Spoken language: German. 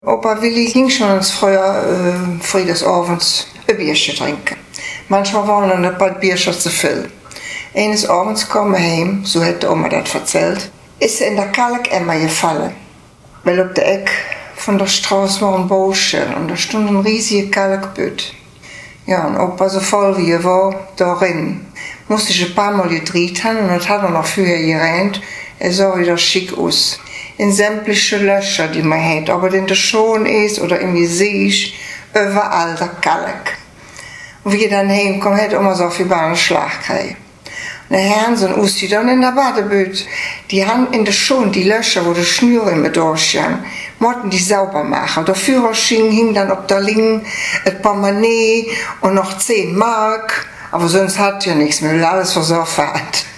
Opa Willi ging schon ins früh des Abends ein Bierchen trinken. Manchmal waren ein paar Bierchen zu viel. Eines Abends kam er heim, so hat die Oma das erzählt, ist er in der Kalkemmer gefallen. Weil auf der Ecke von der Straße war ein Bauschen und da stand ein riesiger Kalkbütt. Ja, und Opa, so voll wie er war, darin, musste ich ein paar Mal gedreht haben und das hat er noch früher gerannt. Er sah wieder schick aus. In sämtliche Löcher, die man hat, aber den der schon ist oder im Gesicht, überall der Kalk. Und wie er dann heimkam, hat immer so viel einen Schlag gekriegt. Und der Herrn so aus, die dann in der Badebütte, die haben in der schon die Löcher, wo die Schnüre immer durchgehen, mussten die sauber machen. Der Führerschein hing dann auf der Linke, ein Portemonnaie und noch 10 Mark, aber sonst hat ja nichts mehr, weil alles versorgt hat.